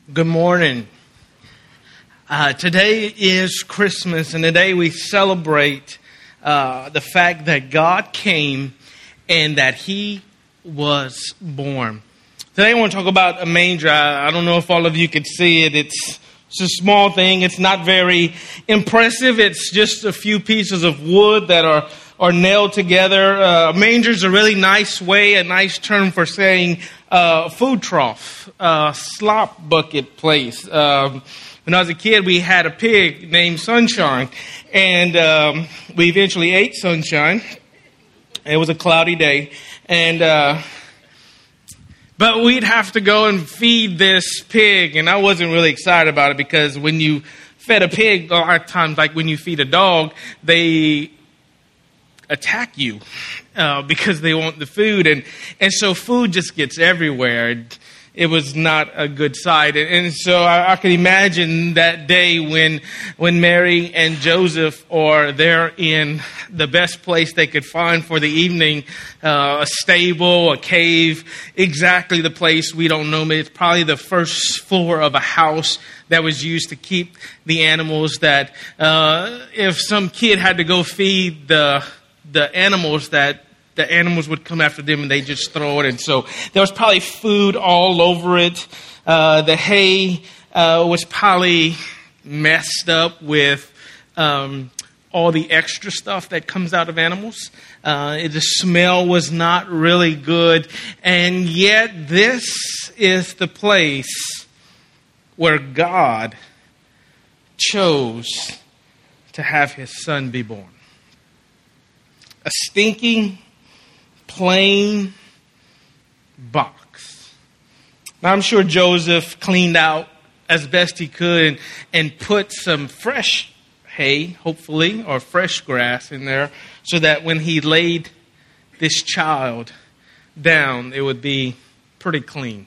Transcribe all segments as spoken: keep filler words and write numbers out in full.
Good morning. Uh, today is Christmas, and today we celebrate uh, the fact that God came and that He was born. Today I want to talk about a manger. I, I don't know if all of you could see it. It's, it's a small thing. It's not very impressive. It's just a few pieces of wood that are, are nailed together. Uh, a manger is a really nice way, a nice term for saying uh, food trough, uh, slop bucket place. Um, when I was a kid, we had a pig named Sunshine, and um, we eventually ate Sunshine. It was a cloudy day, and uh, but we'd have to go and feed this pig, and I wasn't really excited about it because when you fed a pig, a lot of times, like when you feed a dog, they attack you uh, because they want the food, and and so food just gets everywhere. It was not a good sight, and, and so I, I can imagine that day when when Mary and Joseph are there in the best place they could find for the evening, uh, a stable, a cave, exactly the place we don't know. It's probably the first floor of a house that was used to keep the animals. That uh, if some kid had to go feed the the animals, that the animals would come after them and they just throw it. And so there was probably food all over it. Uh, the hay uh, was probably messed up with um, all the extra stuff that comes out of animals. Uh, the smell was not really good. And yet this is the place where God chose to have His Son be born. A stinking, plain box. Now, I'm sure Joseph cleaned out as best he could and, and put some fresh hay, hopefully, or fresh grass in there so that when he laid this child down, it would be pretty clean.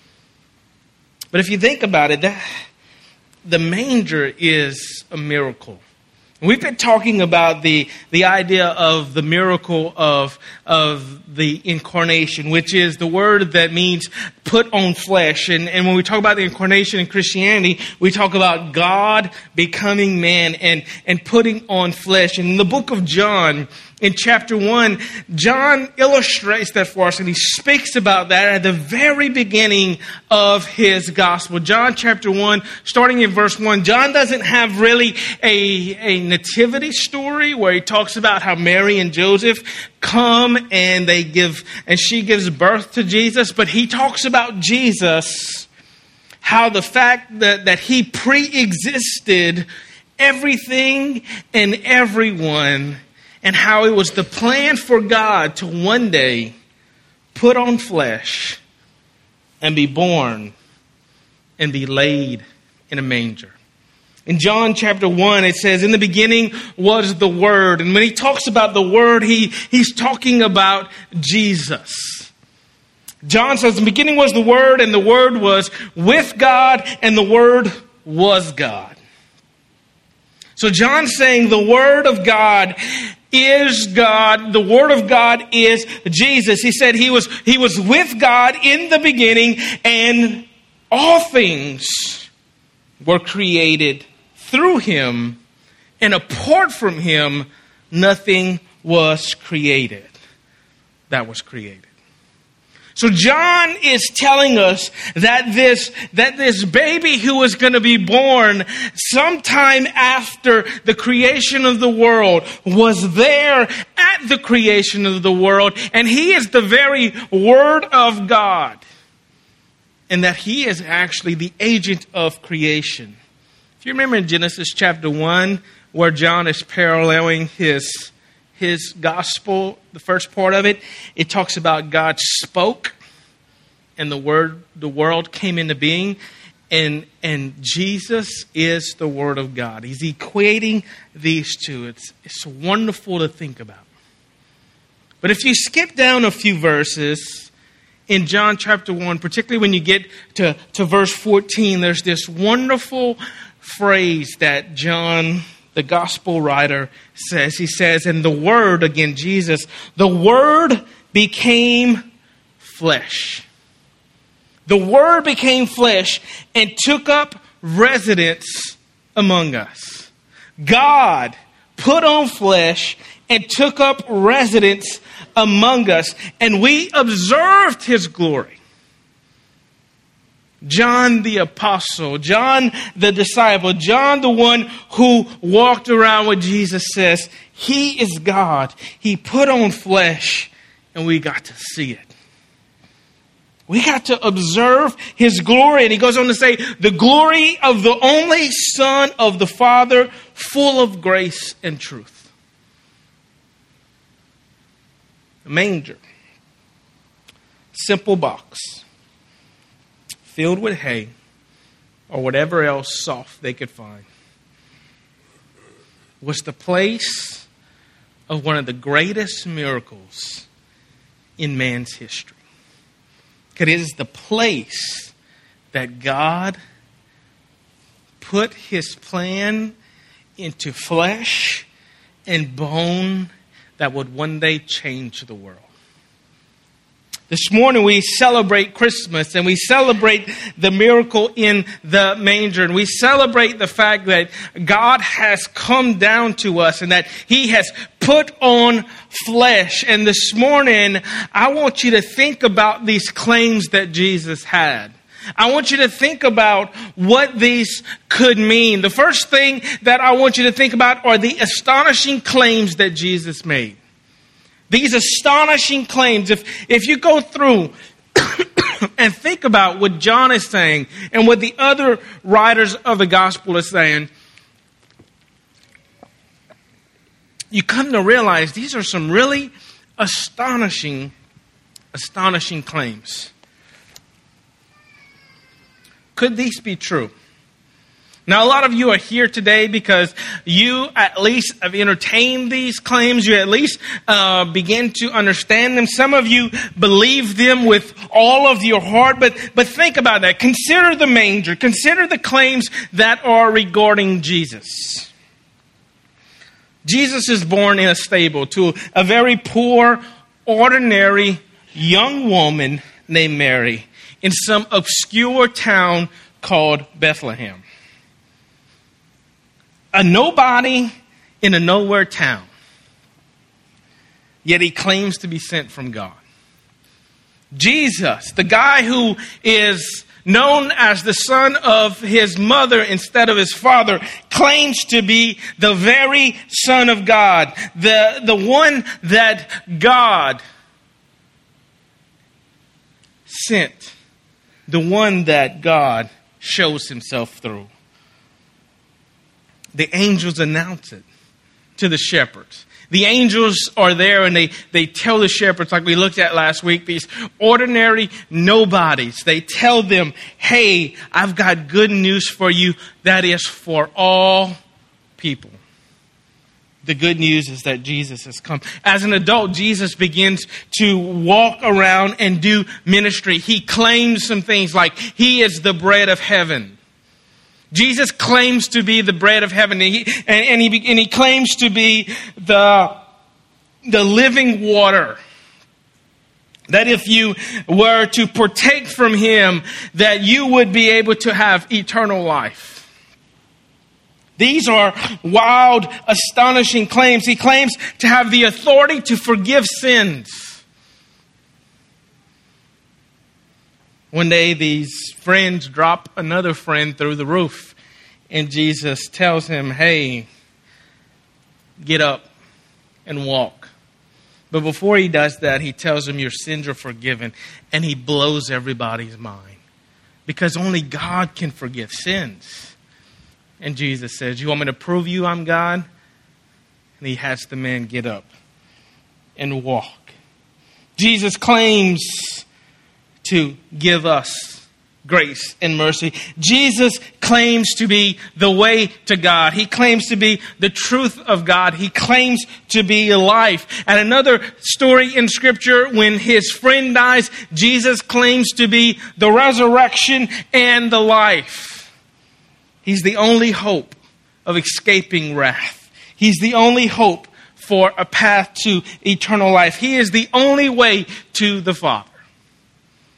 But if you think about it, that, the manger is a miracle. We've been talking about the, the idea of the miracle of, of the incarnation, which is the word that means put on flesh. And, and when we talk about the incarnation in Christianity, we talk about God becoming man and, and putting on flesh. And in the book of John, in chapter one, John illustrates that for us, and he speaks about that at the very beginning of his gospel. John chapter one, starting in verse one, John doesn't have really a, a nativity story where he talks about how Mary and Joseph come and they give, and she gives birth to Jesus, but he talks about Jesus, how the fact that, that he pre-existed everything and everyone, and how it was the plan for God to one day put on flesh and be born and be laid in a manger. In John chapter one, it says, in the beginning was the Word. And when he talks about the Word, he, he's talking about Jesus. John says, in the beginning was the Word, and the Word was with God, and the Word was God. So John's saying the Word of God is God. The Word of God is Jesus. He said he was, he was with God in the beginning, and all things were created through Him, and apart from Him, nothing was created that was created. So John is telling us that this, that this baby who was going to be born sometime after the creation of the world was there at the creation of the world, and He is the very Word of God, and that He is actually the agent of creation. If you remember in Genesis chapter one, where John is paralleling his his gospel, the first part of it, it talks about God spoke and the word, the world came into being, and and Jesus is the Word of God. He's equating these two. It's it's wonderful to think about. But if you skip down a few verses in John chapter one, particularly when you get to, to verse fourteen, there's this wonderful phrase that John, the gospel writer, says. He says, and the Word, again, Jesus, the Word became flesh. The Word became flesh and took up residence among us. God put on flesh and took up residence among us, and we observed his glory. John the apostle, John the disciple, John the one who walked around with Jesus says, he is God. He put on flesh and we got to see it. We got to observe his glory. And he goes on to say, the glory of the only Son of the Father, full of grace and truth. A manger, simple box, filled with hay or whatever else soft they could find, was the place of one of the greatest miracles in man's history. Because it is the place that God put his plan into flesh and bone that would one day change the world. This morning we celebrate Christmas and we celebrate the miracle in the manger. And we celebrate the fact that God has come down to us and that he has put on flesh. And this morning I want you to think about these claims that Jesus had. I want you to think about what these could mean. The first thing that I want you to think about are the astonishing claims that Jesus made. These astonishing claims. If, if you go through and think about what John is saying and what the other writers of the gospel are saying, you come to realize these are some really astonishing, astonishing claims. Could these be true? Now, a lot of you are here today because you at least have entertained these claims. You at least uh, begin to understand them. Some of you believe them with all of your heart. But, but think about that. Consider the manger. Consider the claims that are regarding Jesus. Jesus is born in a stable to a very poor, ordinary young woman named Mary in some obscure town called Bethlehem. A nobody in a nowhere town. Yet he claims to be sent from God. Jesus, the guy who is known as the son of his mother instead of his father, claims to be the very Son of God. The, the one that God sent. The one that God shows himself through. The angels announce it to the shepherds. The angels are there and they, they tell the shepherds, like we looked at last week, these ordinary nobodies. They tell them, hey, I've got good news for you that is for all people. The good news is that Jesus has come. As an adult, Jesus begins to walk around and do ministry. He claims some things like he is the bread of heaven. Jesus claims to be the bread of heaven, and he, and, and, he, and he claims to be the, the living water. That if you were to partake from him, that you would be able to have eternal life. These are wild, astonishing claims. He claims to have the authority to forgive sins. One day, these friends drop another friend through the roof. And Jesus tells him, hey, get up and walk. But before he does that, he tells him your sins are forgiven. And he blows everybody's mind. Because only God can forgive sins. And Jesus says, you want me to prove you I'm God? And he has the man get up and walk. Jesus claims to give us grace and mercy. Jesus claims to be the way to God. He claims to be the truth of God. He claims to be life. And another story in Scripture, when his friend dies, Jesus claims to be the resurrection and the life. He's the only hope of escaping wrath. He's the only hope for a path to eternal life. He is the only way to the Father.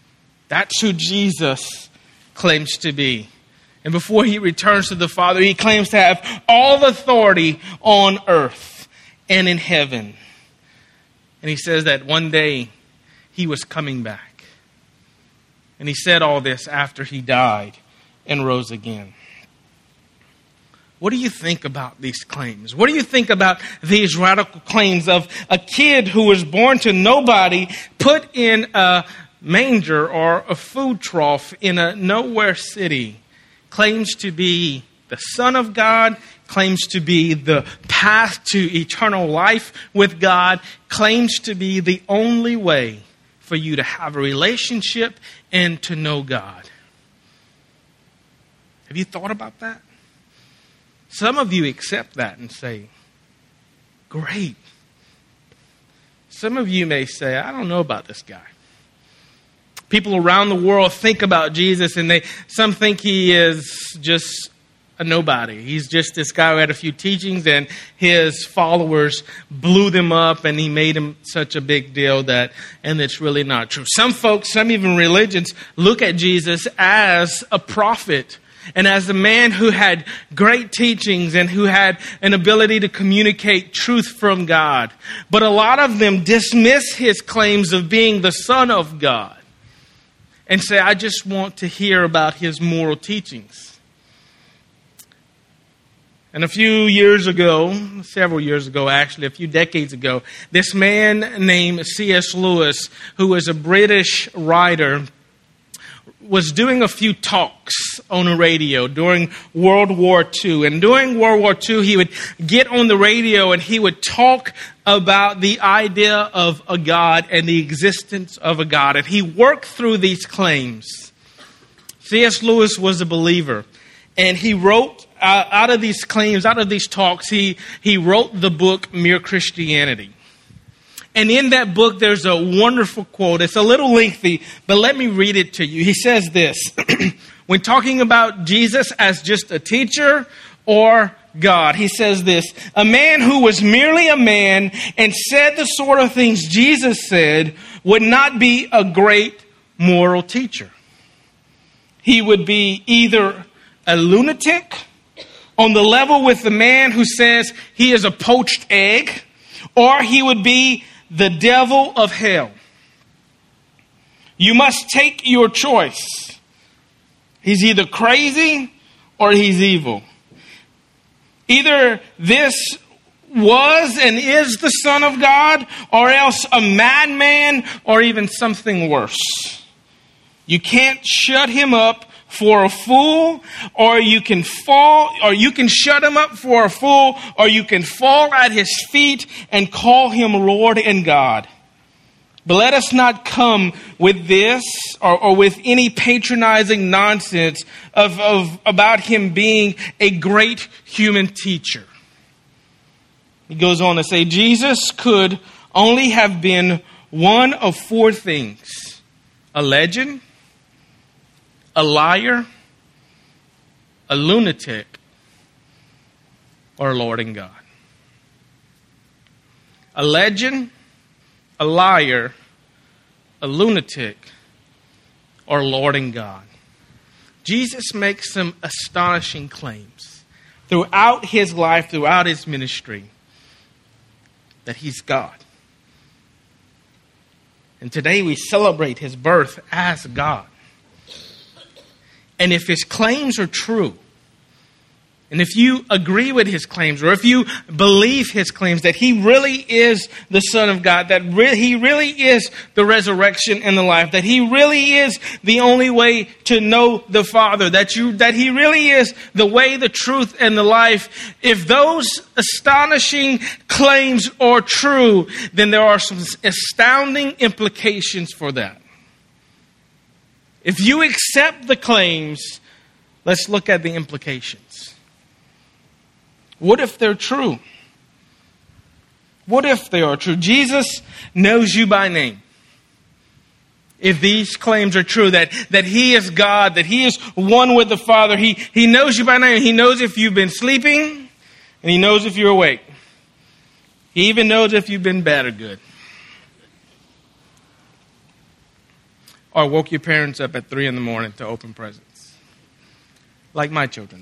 That's who Jesus claims to be. And before he returns to the Father, he claims to have all authority on earth and in heaven. And he says that one day he was coming back. And he said all this after he died and rose again. What do you think about these claims? What do you think about these radical claims of a kid who was born to nobody, put in a manger or a food trough in a nowhere city, claims to be the Son of God, claims to be the path to eternal life with God, claims to be the only way for you to have a relationship and to know God? Have you thought about that? Some of you accept that and say, great. Some of you may say, I don't know about this guy. People around the world think about Jesus, and they some think he is just a nobody. He's just this guy who had a few teachings, and his followers blew them up, and he made him such a big deal that, and it's really not true. Some folks, some even religions, look at Jesus as a prophet and as a man who had great teachings and who had an ability to communicate truth from God. But a lot of them dismiss his claims of being the Son of God and say, I just want to hear about his moral teachings. And a few years ago, several years ago actually, a few decades ago, this man named C S Lewis, who was a British writer, was doing a few talks on the radio during World War Two. And during World War Two, he would get on the radio and he would talk about the idea of a God and the existence of a God. And he worked through these claims. C S Lewis was a believer. And he wrote, uh, out of these claims, out of these talks, he, he wrote the book Mere Christianity. And in that book, there's a wonderful quote. It's a little lengthy, but let me read it to you. He says this, when talking about Jesus as just a teacher or God, he says this, a man who was merely a man and said the sort of things Jesus said would not be a great moral teacher. He would be either a lunatic on the level with the man who says he is a poached egg, or he would be the devil of hell. You must take your choice. He's either crazy or he's evil. Either this was and is the Son of God, or else a madman, or even something worse. You can't shut him up for a fool, or you can fall, or you can shut him up for a fool, or you can fall at his feet and call him Lord and God. But let us not come with this or, or with any patronizing nonsense of, of about him being a great human teacher. He goes on to say, Jesus could only have been one of four things: a legend, a liar, a lunatic, or Lord and God. A legend, a liar, a lunatic, or Lord and God. Jesus makes some astonishing claims throughout his life, throughout his ministry, that he's God. And today we celebrate his birth as God. And if his claims are true, and if you agree with his claims, or if you believe his claims that he really is the Son of God, that re- he really is the resurrection and the life, that he really is the only way to know the Father, that you that he really is the way, the truth, and the life, if those astonishing claims are true, then there are some astounding implications for that. If you accept the claims, let's look at the implications. What if they're true? What if they are true? Jesus knows you by name. If these claims are true, that, that he is God, that he is one with the Father, he, he knows you by name. He knows if you've been sleeping, and he knows if you're awake. He even knows if you've been bad or good. or woke your parents up at three in the morning to open presents, like my children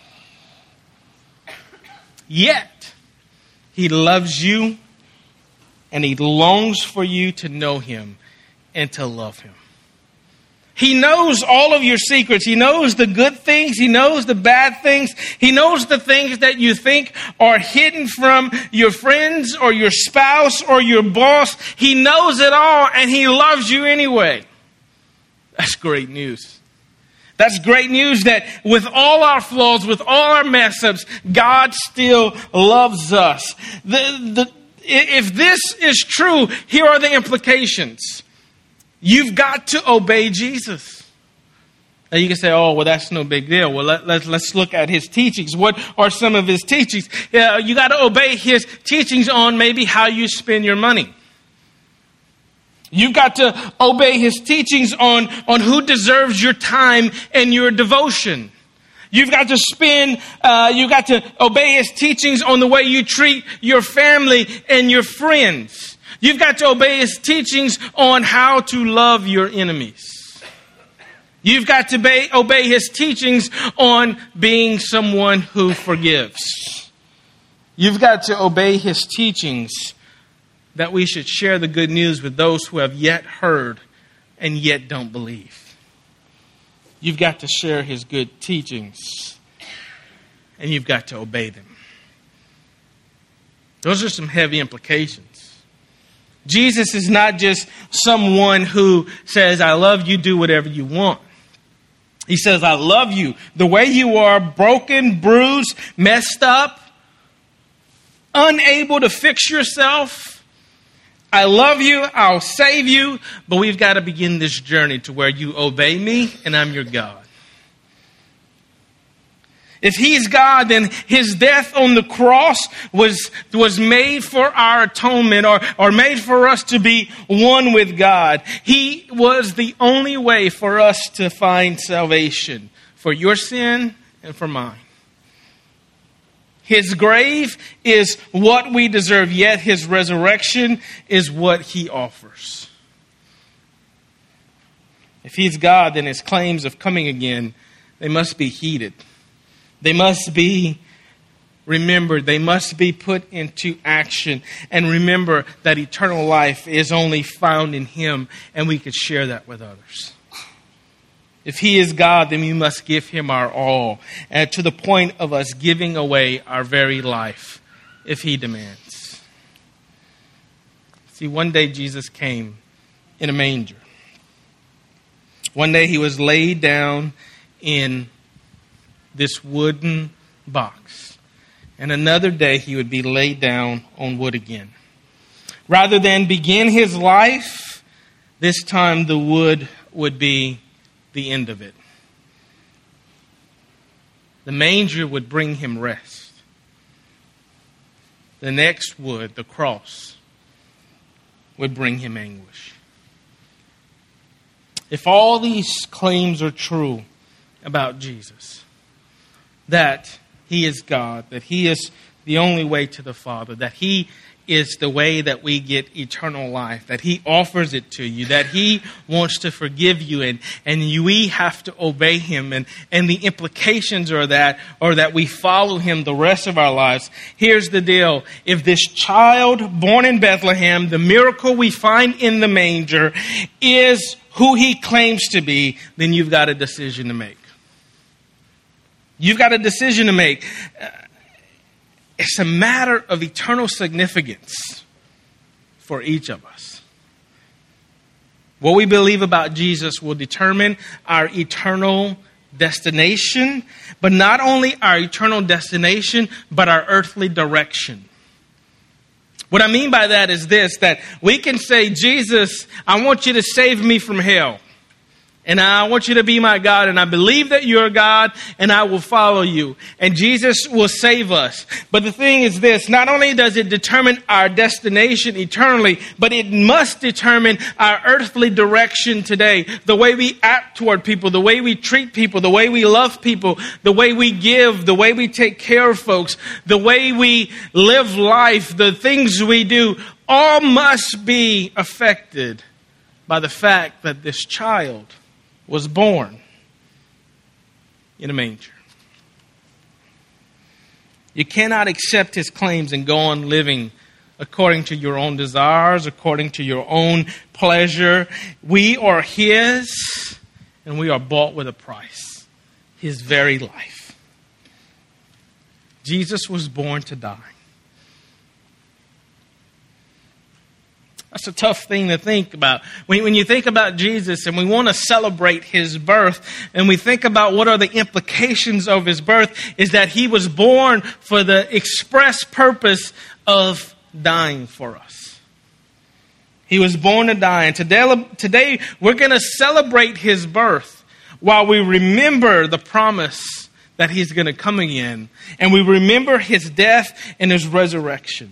did. Yet, he loves you, and he longs for you to know him and to love him. He knows all of your secrets. He knows the good things. He knows the bad things. He knows the things that you think are hidden from your friends or your spouse or your boss. He knows it all, and he loves you anyway. That's great news. That's great news that with all our flaws, with all our mess ups, God still loves us. The, the, if this is true, here are the implications. You've got to obey Jesus. Now you can say, oh, well, that's no big deal. Well, let, let's, let's look at his teachings. What are some of his teachings? Yeah, you got to obey his teachings on maybe how you spend your money. You've got to obey his teachings on, on who deserves your time and your devotion. You've got to spend, uh, you've got to obey his teachings on the way you treat your family and your friends. You've got to obey his teachings on how to love your enemies. You've got to obey, obey his teachings on being someone who forgives. You've got to obey his teachings that we should share the good news with those who have yet heard and yet don't believe. You've got to share his good teachings, and you've got to obey them. Those are some heavy implications. Jesus is not just someone who says, I love you, do whatever you want. He says, I love you the way you are, broken, bruised, messed up, unable to fix yourself. I love you, I'll save you, but we've got to begin this journey to where you obey me and I'm your God. If he's God, then his death on the cross was, was made for our atonement, or, or made for us to be one with God. He was the only way for us to find salvation for your sin and for mine. His grave is what we deserve, yet his resurrection is what he offers. If he's God, then his claims of coming again, they must be heeded. They must be remembered. They must be put into action. And remember that eternal life is only found in him, and we could share that with others. If he is God, then we must give him our all, and to the point of us giving away our very life if he demands. See, one day Jesus came in a manger. One day he was laid down in this wooden box. And another day he would be laid down on wood again. Rather than begin his life, this time the wood would be the end of it. The manger would bring him rest. The next wood, the cross, would bring him anguish. If all these claims are true about Jesus, that he is God, that he is the only way to the Father, that he is the way that we get eternal life, that he offers it to you, that he wants to forgive you, and, and you, we have to obey him, and, and the implications are that, or that we follow him the rest of our lives. Here's the deal. If this child born in Bethlehem, the miracle we find in the manger, is who he claims to be, then you've got a decision to make. You've got a decision to make. It's a matter of eternal significance for each of us. What we believe about Jesus will determine our eternal destination, but not only our eternal destination, but our earthly direction. What I mean by that is this, that we can say, Jesus, I want you to save me from hell. And I want you to be my God, and I believe that you're God, and I will follow you. And Jesus will save us. But the thing is this, not only does it determine our destination eternally, but it must determine our earthly direction today. The way we act toward people, the way we treat people, the way we love people, the way we give, the way we take care of folks, the way we live life, the things we do, all must be affected by the fact that this child was born in a manger. You cannot accept his claims and go on living according to your own desires, according to your own pleasure. We are his, and we are bought with a price, his very life. Jesus was born to die. That's a tough thing to think about. When, when you think about Jesus and we want to celebrate his birth, and we think about what are the implications of his birth, is that he was born for the express purpose of dying for us. He was born to die. And today, today we're going to celebrate his birth while we remember the promise that he's going to come again. And we remember his death and his resurrection.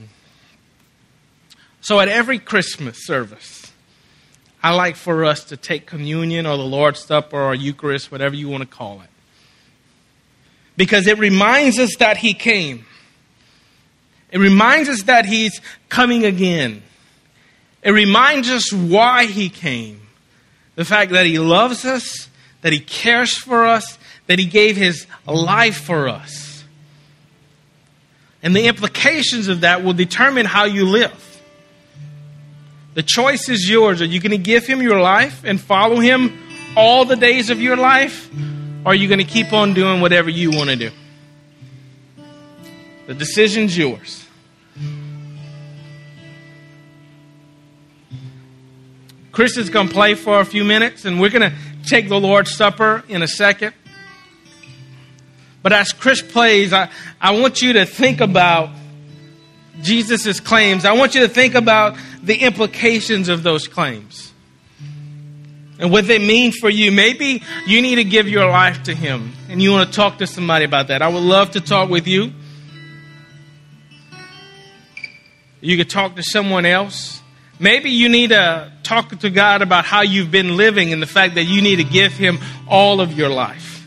So at every Christmas service, I like for us to take communion or the Lord's Supper or Eucharist, whatever you want to call it. Because it reminds us that he came. It reminds us that he's coming again. It reminds us why he came. The fact that he loves us, that he cares for us, that he gave his life for us. And the implications of that will determine how you live. The choice is yours. Are you going to give him your life and follow him all the days of your life? Or are you going to keep on doing whatever you want to do? The decision's yours. Chris is going to play for a few minutes, and we're going to take the Lord's Supper in a second. But as Chris plays, I, I want you to think about Jesus' claims. I want you to think about the implications of those claims and what they mean for you. Maybe you need to give your life to him and you want to talk to somebody about that. I would love to talk with you. You could talk to someone else. Maybe you need to talk to God about how you've been living and the fact that you need to give him all of your life.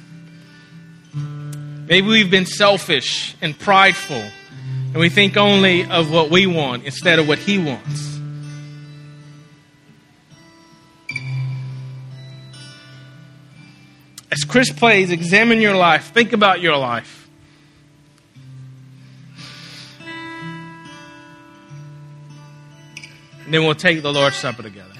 Maybe we've been selfish and prideful and we think only of what we want instead of what he wants. As Chris plays, examine your life. Think about your life. And then we'll take the Lord's Supper together.